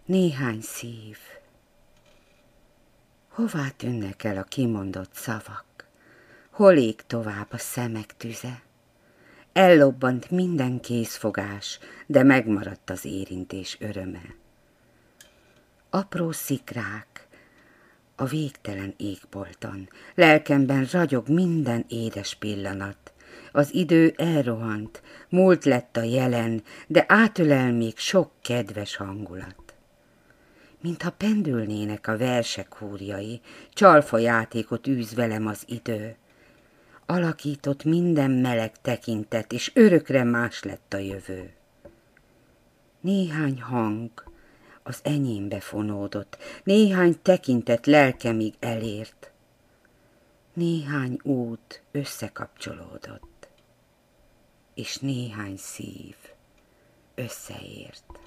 Néhány szív. Hová tűnnek el a kimondott szavak? Hol ég tovább a szemek tüze? Ellobbant minden kézfogás, de megmaradt az érintés öröme. Apró szikrák a végtelen égbolton, lelkemben ragyog minden édes pillanat. Az idő elrohant, múlt lett a jelen, de átölel még sok kedves hangulat. Mintha pendülnének a versek húrjai, csalfa játékot űz velem az idő. Alakított minden meleg tekintet, és örökre más lett a jövő. Néhány hang az enyémbe fonódott, néhány tekintet lelkemig elért. Néhány út összekapcsolódott, és néhány szív összeért.